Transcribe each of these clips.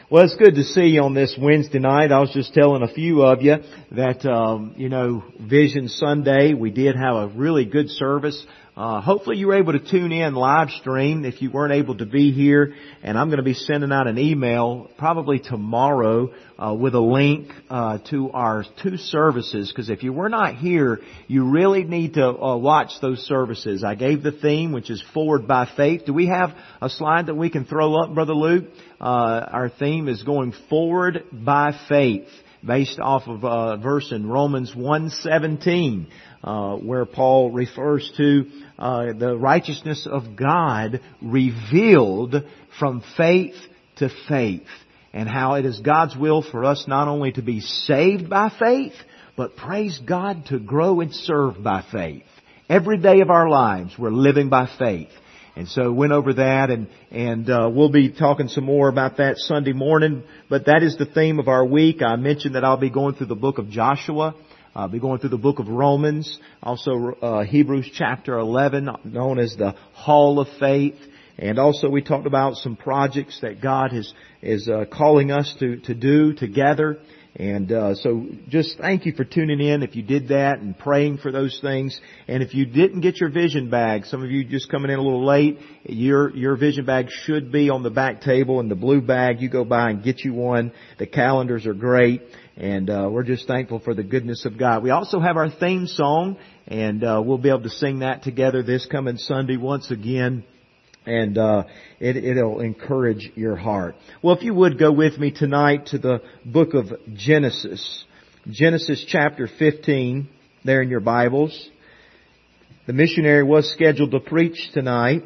Well, it's good to see you on this Wednesday night. I was just telling a few of you that, Vision Sunday, we did have a really good service. Hopefully you were able to tune in live stream if you weren't able to be here. And I'm going to be sending out an email probably tomorrow with a link to our two services. Because if you were not here, you really need to watch those services. I gave the theme, which is Forward by Faith. Do we have a slide that we can throw up, Brother Luke? Our theme is going forward by faith, based off of a verse in Romans 1:17, where Paul refers to the righteousness of God revealed from faith to faith, and how it is God's will for us not only to be saved by faith, but praise God, to grow and serve by faith. Every day of our lives we're living by faith. And so went over that, and we'll be talking some more about that Sunday morning. But that is the theme of our week. I mentioned that I'll be going through the book of Joshua. I'll be going through the book of Romans, also Hebrews chapter 11, known as the Hall of Faith. And also we talked about some projects that God is calling us to do together. And so just thank you for tuning in if you did that and praying for those things. And if you didn't get your vision bag, some of you just coming in a little late, your vision bag should be on the back table in the blue bag. You go by and get you one. The calendars are great. And we're just thankful for the goodness of God. We also have our theme song, and we'll be able to sing that together this coming Sunday once again. And it'll encourage your heart. Well, if you would go with me tonight to the book of Genesis. Genesis chapter 15, there in your Bibles. The missionary was scheduled to preach tonight.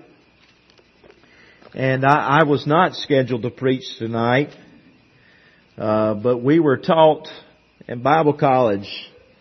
And I was not scheduled to preach tonight. But we were taught in Bible college,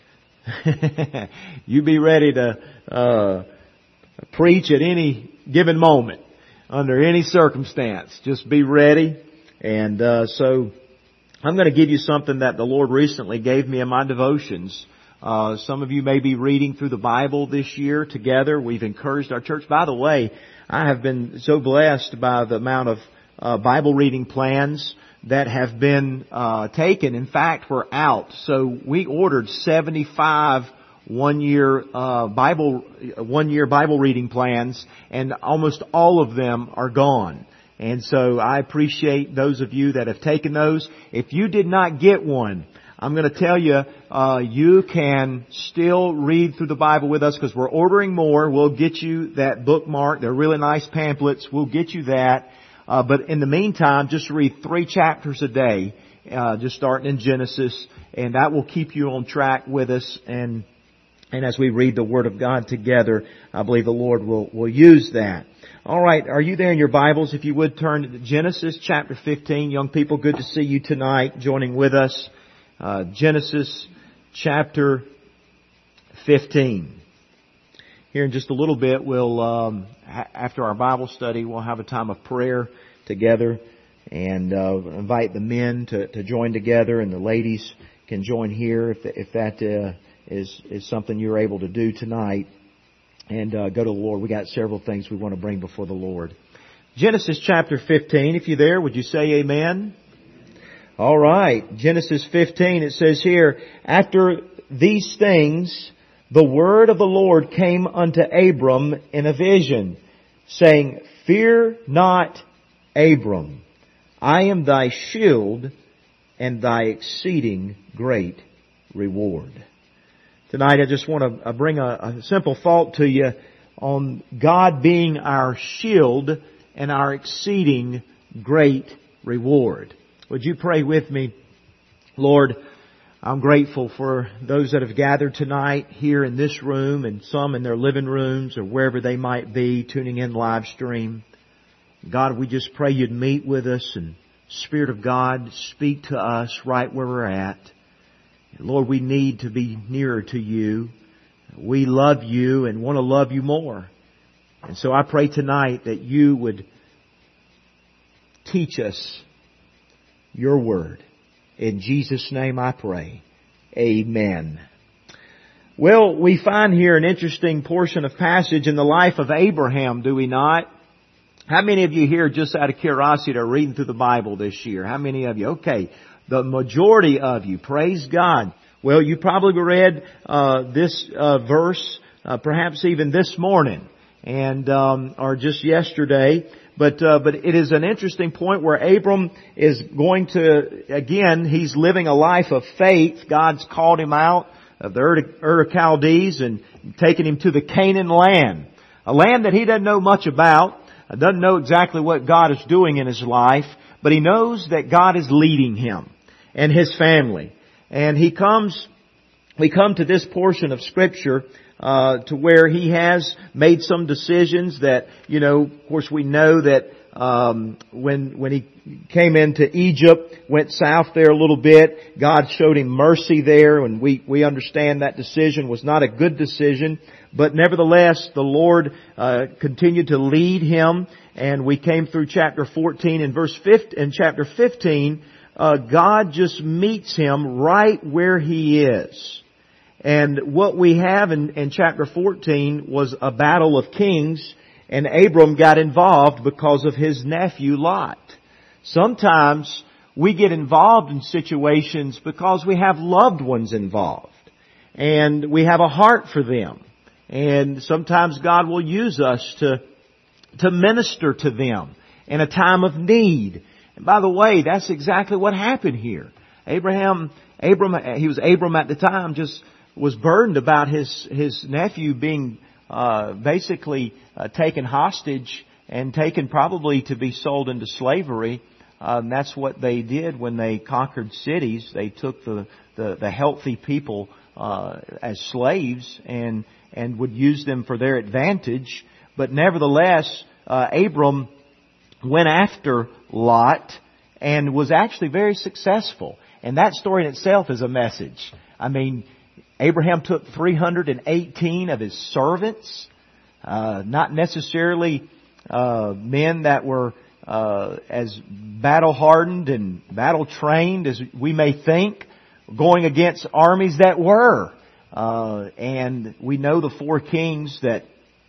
you be ready to preach at any given moment, under any circumstance. Just be ready. And so I'm going to give you something that the Lord recently gave me in my devotions. Some of you may be reading through the Bible this year together. We've encouraged our church. By the way, I have been so blessed by the amount of Bible reading plans that have been taken. In fact, we're out. So we ordered 75 one-year Bible reading plans, and almost all of them are gone. And so I appreciate those of you that have taken those. If you did not get one, I'm going to tell you, you can still read through the Bible with us, because we're ordering more. We'll get you that bookmark. They're really nice pamphlets. We'll get you that. But in the meantime, just read 3 chapters a day, just starting in Genesis, and that will keep you on track with us. And as we read the Word of God together, I believe the Lord will use that. All right, are you there in your Bibles? If you would turn to Genesis chapter 15. Young people, good to see you tonight joining with us. Genesis chapter 15. Here in just a little bit, we'll, after our Bible study, we'll have a time of prayer together, and invite the men to join together, and the ladies can join here if that is something you're able to do tonight. And go to the Lord. We got several things we want to bring before the Lord. Genesis chapter 15. If you're there, would you say amen? All right. Genesis 15. It says here, after these things, the word of the Lord came unto Abram in a vision, saying, Fear not, Abram. I am thy shield and thy exceeding great reward. Tonight I just want to bring a simple thought to you on God being our shield and our exceeding great reward. Would you pray with me? Lord, I'm grateful for those that have gathered tonight here in this room, and some in their living rooms or wherever they might be tuning in live stream. God, we just pray You'd meet with us, and Spirit of God, speak to us right where we're at. Lord, we need to be nearer to You. We love You and want to love You more. And so I pray tonight that You would teach us Your Word. In Jesus' name I pray. Amen. Well, we find here an interesting portion of passage in the life of Abraham, do we not? How many of you here, just out of curiosity, are reading through the Bible this year? How many of you? Okay. The majority of you. Praise God. Well, you probably read this verse, perhaps even this morning, and or just yesterday. But it is an interesting point where Abram is going to, again, he's living a life of faith. God's called him out of the Ur of Chaldees and taken him to the Canaan land. A land that he doesn't know much about, doesn't know exactly what God is doing in his life, but he knows that God is leading him and his family. And we come to this portion of Scripture to where he has made some decisions that, of course we know that when he came into Egypt, went south there a little bit, God showed him mercy there, and we understand that decision was not a good decision, but nevertheless the Lord continued to lead him, and we came through chapter 14 and chapter 15, God just meets him right where he is. And what we have in chapter 14 was a battle of kings, and Abram got involved because of his nephew Lot. Sometimes we get involved in situations because we have loved ones involved, and we have a heart for them. And sometimes God will use us to minister to them in a time of need. And by the way, that's exactly what happened here. Abram, he was Abram at the time, just was burdened about his nephew being basically taken hostage and taken probably to be sold into slavery. That's what they did when they conquered cities. They took the healthy people as slaves and would use them for their advantage. But nevertheless, Abram went after Lot and was actually very successful. And that story in itself is a message. I mean, Abraham took 318 of his servants, not necessarily men that were as battle-hardened and battle-trained as we may think, going against armies that were. And we know the 4 kings that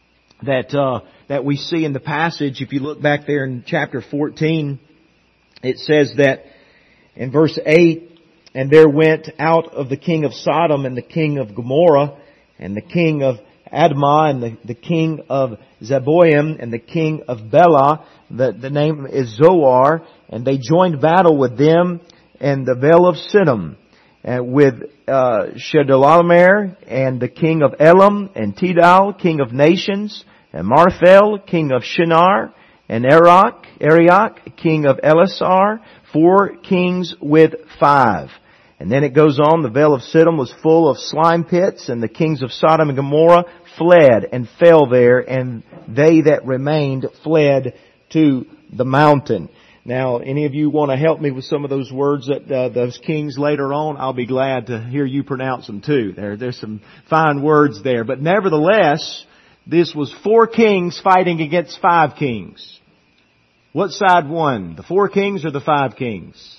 we see in the passage. If you look back there in chapter 14, it says that in verse 8, and there went out of the king of Sodom and the king of Gomorrah and the king of Admah and the king of Zeboim and the king of Bela. The name is Zoar. And they joined battle with them and the Vale of Siddim, and with Chedorlaomer and the king of Elam, and Tidal, king of nations, and Marphel, king of Shinar, and Arioch, king of Elasar, 4 kings with 5. And then it goes on, the Vale of Siddim was full of slime pits, and the kings of Sodom and Gomorrah fled and fell there, and they that remained fled to the mountain. Now, any of you want to help me with some of those words that those kings later on? I'll be glad to hear you pronounce them too. There's some fine words there. But nevertheless, this was 4 kings fighting against 5 kings. What side won? The 4 kings or the 5 kings?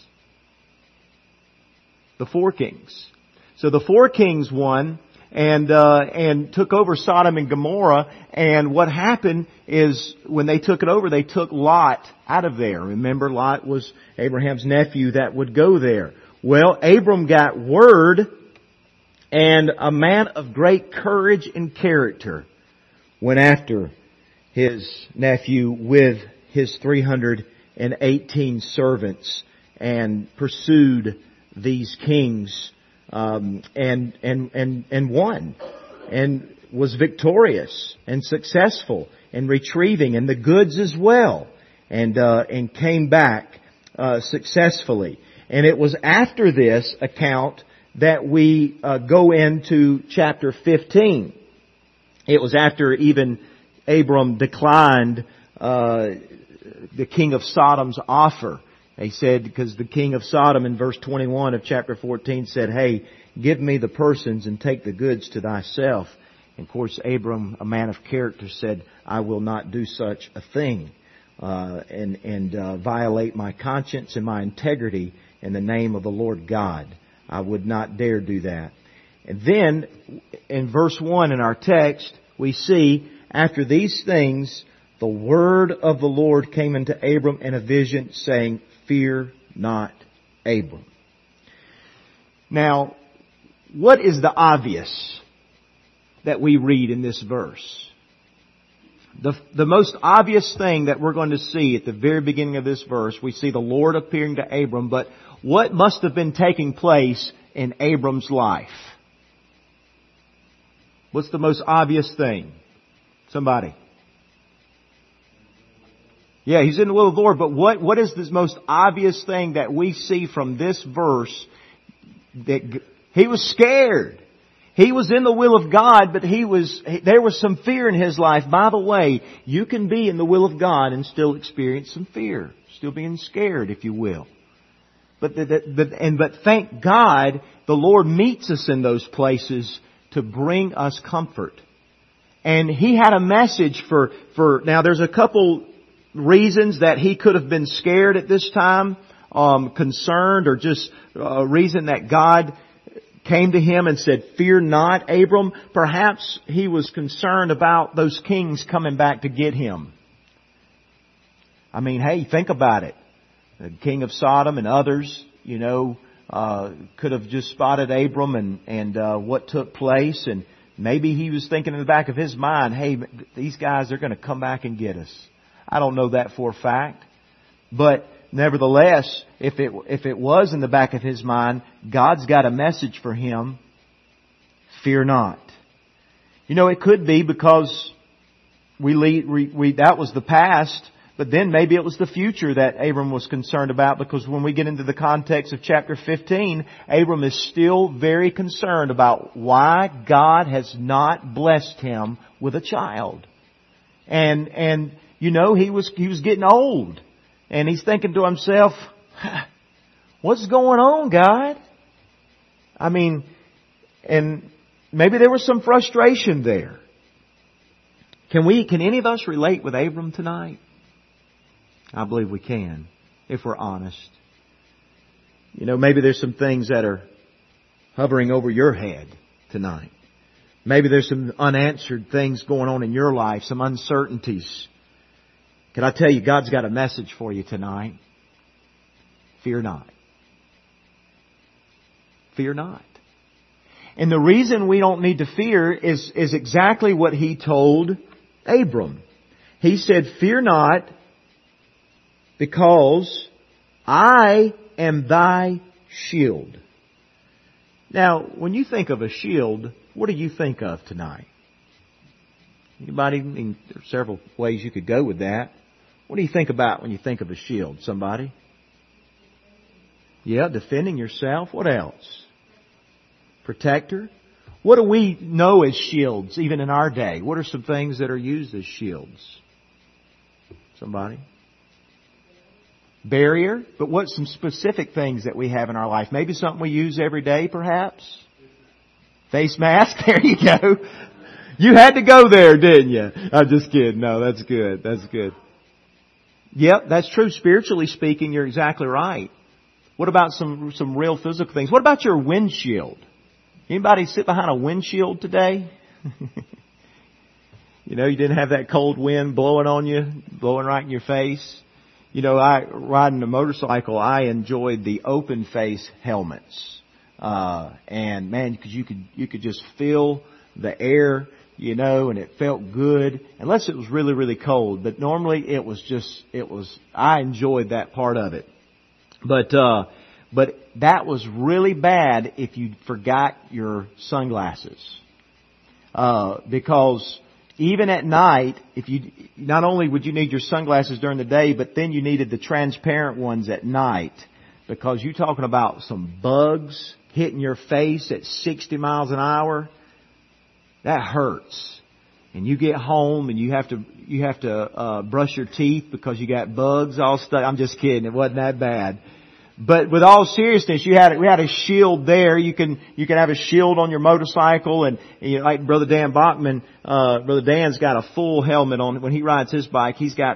The 4 kings. So the 4 kings won and took over Sodom and Gomorrah. And what happened is when they took it over, they took Lot out of there. Remember, Lot was Abraham's nephew that would go there. Well, Abram got word, and a man of great courage and character went after his nephew with his 318 servants and pursued these kings, and won, and was victorious and successful in retrieving, and the goods as well, and came back successfully. And it was after this account that we go into chapter 15. It was after even Abram declined the king of Sodom's offer. He said, because the king of Sodom in verse 21 of chapter 14 said, "Hey, give me the persons and take the goods to thyself." And of course, Abram, a man of character, said, "I will not do such a thing and violate my conscience and my integrity in the name of the Lord God. I would not dare do that." And then in verse 1 in our text, we see after these things, the word of the Lord came unto Abram in a vision, saying, Fear not, Abram. Now, what is the obvious that we read in this verse? The most obvious thing that we're going to see at the very beginning of this verse, we see the Lord appearing to Abram, but what must have been taking place in Abram's life? What's the most obvious thing? Somebody. Yeah, he's in the will of the Lord, but what is this most obvious thing that we see from this verse? That he was scared. He was in the will of God, but there was some fear in his life. By the way, you can be in the will of God and still experience some fear. Still being scared, if you will. But thank God, the Lord meets us in those places to bring us comfort. And He had a message for now there's a couple reasons that he could have been scared at this time, concerned, or just a reason that God came to him and said, Fear not, Abram. Perhaps he was concerned about those kings coming back to get him. I mean, hey, think about it. The king of Sodom and others, could have just spotted Abram and what took place. And maybe he was thinking in the back of his mind, hey, these guys are going to come back and get us. I don't know that for a fact. But nevertheless, if it was in the back of his mind, God's got a message for him. Fear not. It could be because that was the past, but then maybe it was the future that Abram was concerned about, because when we get into the context of chapter 15, Abram is still very concerned about why God has not blessed him with a child. And he was getting old. And he's thinking to himself, what's going on, God? I mean, and maybe there was some frustration there. Can any of us relate with Abram tonight? I believe we can, if we're honest. Maybe there's some things that are hovering over your head tonight. Maybe there's some unanswered things going on in your life, some uncertainties. Can I tell you, God's got a message for you tonight. Fear not. Fear not. And the reason we don't need to fear is exactly what He told Abram. He said, Fear not, because I am thy shield. Now, when you think of a shield, what do you think of tonight? Anybody? There are several ways you could go with that. What do you think about when you think of a shield? Somebody? Yeah, defending yourself. What else? Protector. What do we know as shields, even in our day? What are some things that are used as shields? Somebody? Barrier. But what's some specific things that we have in our life? Maybe something we use every day, perhaps? Face mask. There you go. You had to go there, didn't you? I'm just kidding. No, that's good. That's good. Yep, that's true. Spiritually speaking, you're exactly right. What about some real physical things? What about your windshield? Anybody sit behind a windshield today? You didn't have that cold wind blowing on you, blowing right in your face. Riding a motorcycle, I enjoyed the open face helmets. And man, because you could just feel the air, and it felt good, unless it was really, really cold. But normally I enjoyed that part of it. But that was really bad if you forgot your sunglasses. Because even at night, not only would you need your sunglasses during the day, but then you needed the transparent ones at night. Because you're talking about some bugs hitting your face at 60 miles an hour. That hurts. And you get home and you have to brush your teeth because you got bugs all stuck. I'm just kidding. It wasn't that bad. But with all seriousness, we had a shield there. You can have a shield on your motorcycle, and like Brother Dan Bachman, Brother Dan's got a full helmet on. When he rides his bike, he's got the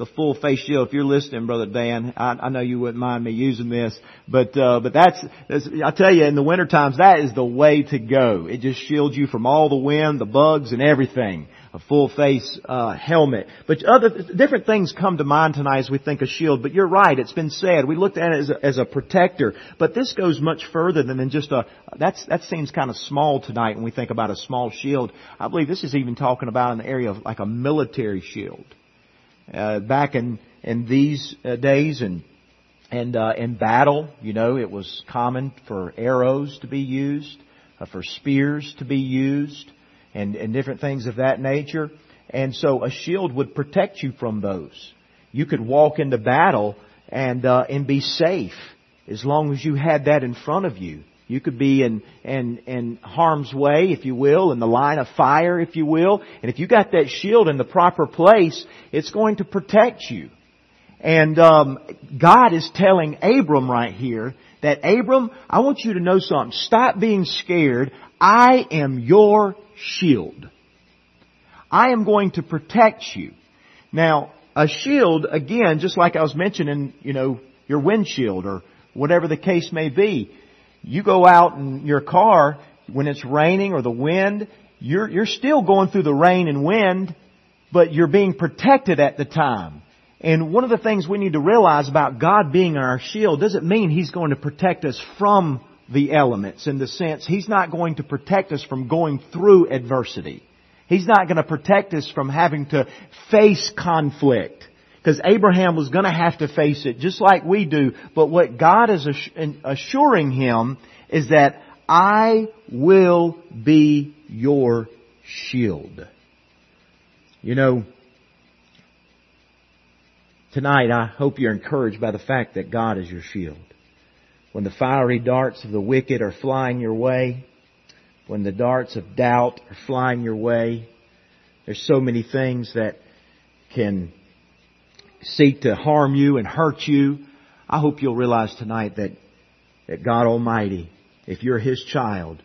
the full face shield. If you're listening, Brother Dan, I know you wouldn't mind me using this, but that's, I tell you, in the winter times, that is the way to go. It just shields you from all the wind, the bugs, and everything. A full face helmet. But different things come to mind tonight as we think of shield. But you're right, it's been said. We looked at it as a protector. But this goes much further than just that seems kind of small tonight when we think about a small shield. I believe this is even talking about an area of like a military shield. Back in these days and in battle, it was common for arrows to be used, for spears to be used, and different things of that nature. And so a shield would protect you from those. You could walk into battle and be safe as long as you had that in front of you. You could be in harm's way, if you will, in the line of fire, if you will. And if you got that shield in the proper place, it's going to protect you. And God is telling Abram right here that, Abram, I want you to know something. Stop being scared. I am your shield. I am going to protect you. Now, a shield, again, just like I was mentioning, your windshield or whatever the case may be. You go out in your car when it's raining or the wind, you're still going through the rain and wind, but you're being protected at the time. And one of the things we need to realize about God being our shield doesn't mean He's going to protect us from the elements, in the sense He's not going to protect us from going through adversity. He's not going to protect us from having to face conflict. Because Abraham was going to have to face it just like we do. But what God is assuring him is that I will be your shield. Tonight I hope you're encouraged by the fact that God is your shield. When the fiery darts of the wicked are flying your way, when the darts of doubt are flying your way, there's so many things that can seek to harm you and hurt you. I hope you'll realize tonight that God Almighty, if you're His child,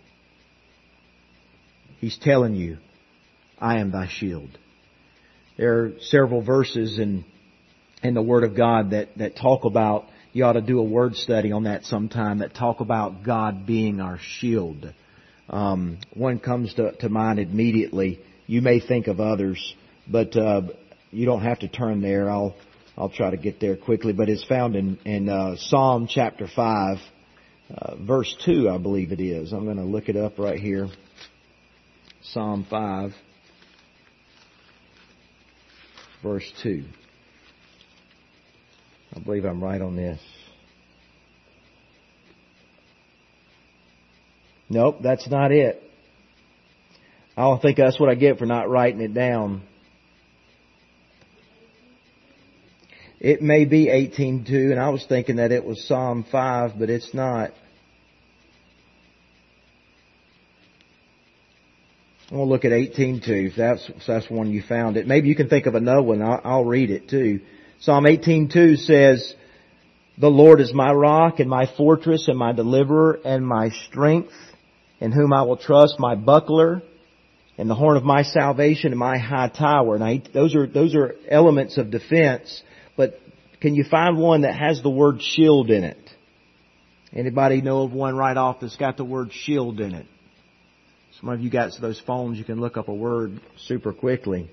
He's telling you, I am thy shield. There are several verses in the Word of God that talk about, you ought to do a word study on that sometime, that talk about God being our shield. One comes to mind immediately. You may think of others, but you don't have to turn there. I'll try to get there quickly, but it's found in Psalm chapter 5, verse 2, I believe it is. I'm going to look it up right here. Psalm 5, verse 2. I believe I'm right on this. Nope, that's not it. I don't think that's what I get for not writing it down. It may be 18:2, and I was thinking that it was Psalm 5, but it's not. I'm going to look at 18:2. If that's one you found it. Maybe you can think of another one. I'll read it too. Psalm 18:2 says, "The Lord is my rock and my fortress and my deliverer and my strength, in whom I will trust, my buckler and the horn of my salvation and my high tower." Now, those are elements of defense. But can you find one that has the word shield in it? Anybody know of one right off that's got the word shield in it? Some of you got those phones, you can look up a word super quickly.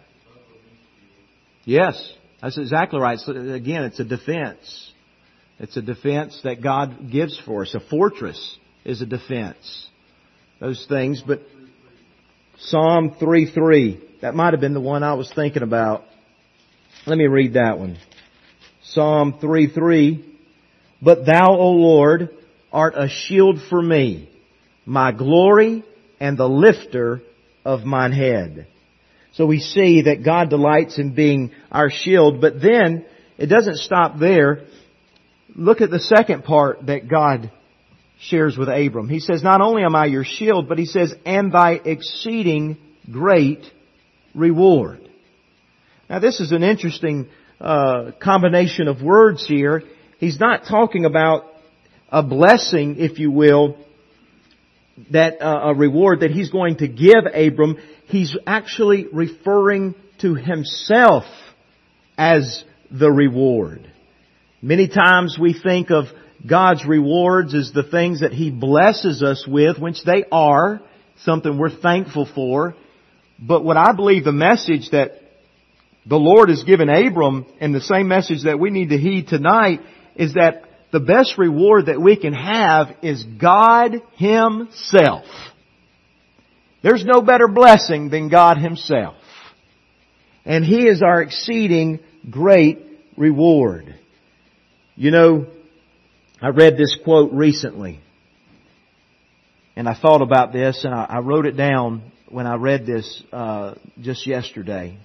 Yes, that's exactly right. So again, it's a defense. It's a defense that God gives for us. A fortress is a defense. Those things. But Psalm 3:3, that might have been the one I was thinking about. Let me read that one. Psalm 3:3, "But thou, O Lord, art a shield for me, my glory and the lifter of mine head." So we see that God delights in being our shield, but then it doesn't stop there. Look at the second part that God shares with Abram. He says, not only am I your shield, but He says, and thy exceeding great reward. Now this is an interesting combination of words here. He's not talking about a blessing, if you will, that a reward that He's going to give Abram. He's actually referring to Himself as the reward. Many times we think of God's rewards as the things that He blesses us with, which they are, something we're thankful for. But what I believe the message that the Lord has given Abram, and the same message that we need to heed tonight, is that the best reward that we can have is God Himself. There's no better blessing than God Himself. And He is our exceeding great reward. You know, I read this quote recently, and I thought about this, and I wrote it down when I read this just yesterday.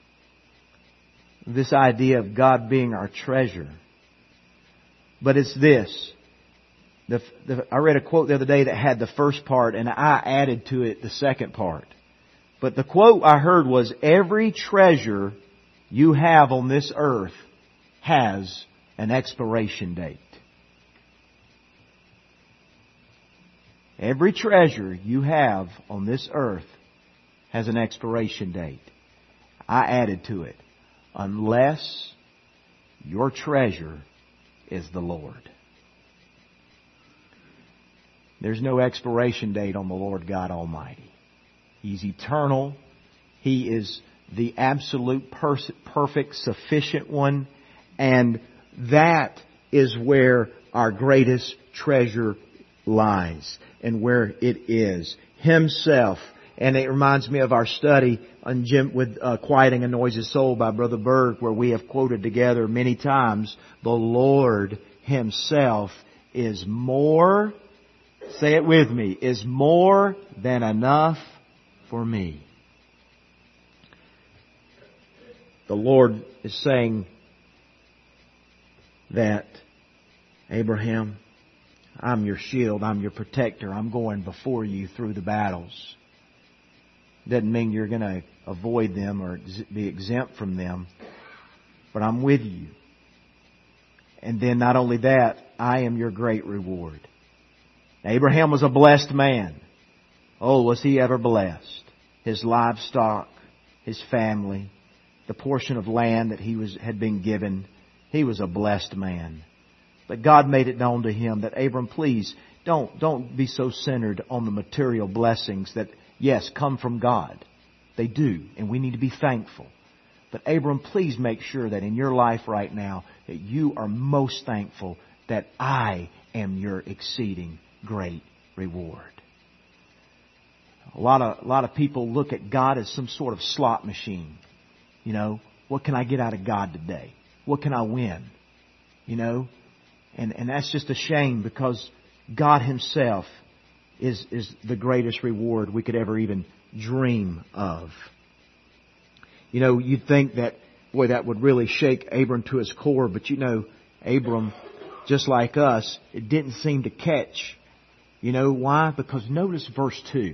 This idea of God being our treasure. But it's this. I read a quote the other day that had the first part, and I added to it the second part. But the quote I heard was, every treasure you have on this earth has an expiration date. Every treasure you have on this earth has an expiration date. I added to it, unless your treasure is the Lord. There's no expiration date on the Lord God Almighty. He's eternal. He is the absolute perfect, sufficient one. And that is where our greatest treasure lies and where it is. Himself. And it reminds me of our study on with Quieting a Noisy Soul by Brother Berg, where we have quoted together many times, the Lord Himself is more, say it with me, is more than enough for me. The Lord is saying that, Abraham, I'm your shield, I'm your protector, I'm going before you through the battles. Doesn't mean you're going to avoid them or be exempt from them, but I'm with you. And then not only that, I am your great reward. Abraham was a blessed man. Oh, was he ever blessed. His livestock, his family, the portion of land that had been given. He was a blessed man. But God made it known to him that, Abram, please, don't be so centered on the material blessings that, yes, come from God. They do, and we need to be thankful. But Abram, please make sure that in your life right now that you are most thankful that I am your exceeding great reward. A lot of people look at God as some sort of slot machine. You know, what can I get out of God today? What can I win? You know, and that's just a shame, because God Himself is the greatest reward we could ever even dream of. You know, you'd think that, boy, that would really shake Abram to his core. But you know, Abram, just like us, it didn't seem to catch. You know why? Because notice verse 2.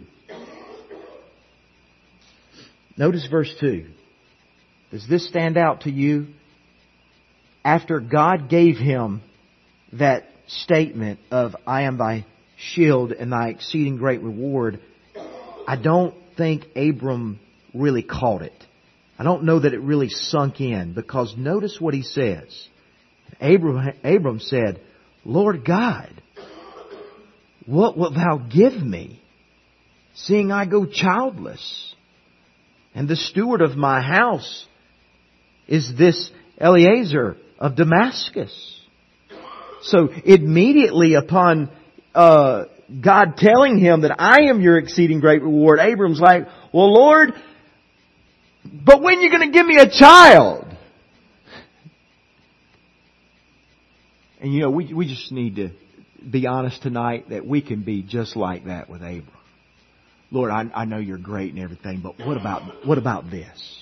Notice verse 2. Does this stand out to you? After God gave him that statement of, I am thy shield and thy exceeding great reward, I don't think Abram really caught it. I don't know that it really sunk in, because notice what he says. Abram said, Lord God, what wilt thou give me, seeing I go childless? And the steward of my house is this Eliezer of Damascus. So immediately upon God telling him that I am your exceeding great reward, Abram's like, well, Lord, but when are you going to give me a child? And you know, we just need to be honest tonight that we can be just like that with Abram. Lord, I know you're great and everything, but what about this?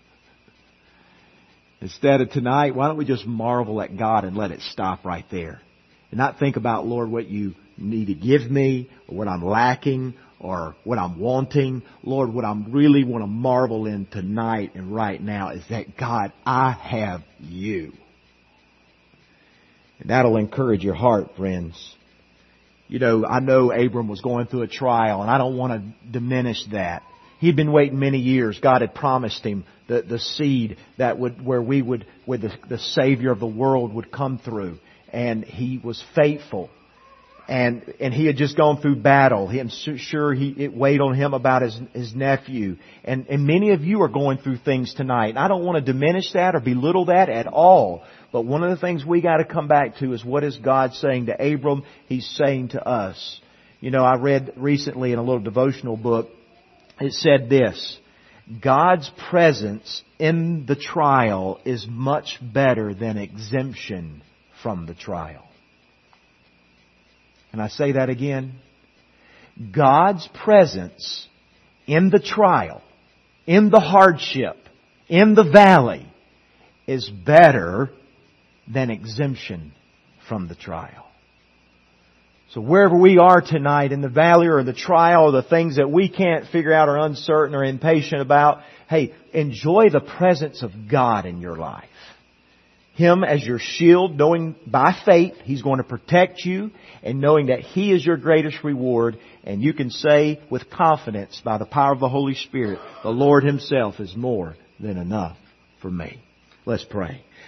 Instead of tonight, why don't we just marvel at God and let it stop right there? And not think about, Lord, what you need to give me, or what I'm lacking, or what I'm wanting. Lord, what I really want to marvel in tonight and right now is that, God, I have you. And that'll encourage your heart, friends. You know, I know Abram was going through a trial, and I don't want to diminish that. He'd been waiting many years. God had promised him the seed that where the Savior of the world would come through. And he was faithful. And he had just gone through battle. I'm sure it weighed on him about his nephew. And many of you are going through things tonight. And I don't want to diminish that or belittle that at all. But one of the things we got to come back to is, what is God saying to Abram? He's saying to us. You know, I read recently in a little devotional book, it said this: God's presence in the trial is much better than exemption from the trial. And I say that again. God's presence in the trial, in the hardship, in the valley, is better than exemption from the trial. So wherever we are tonight, in the valley or in the trial, or the things that we can't figure out or uncertain or impatient about, hey, enjoy the presence of God in your life. Him as your shield, knowing by faith He's going to protect you, and knowing that He is your greatest reward. And you can say with confidence, by the power of the Holy Spirit, the Lord Himself is more than enough for me. Let's pray.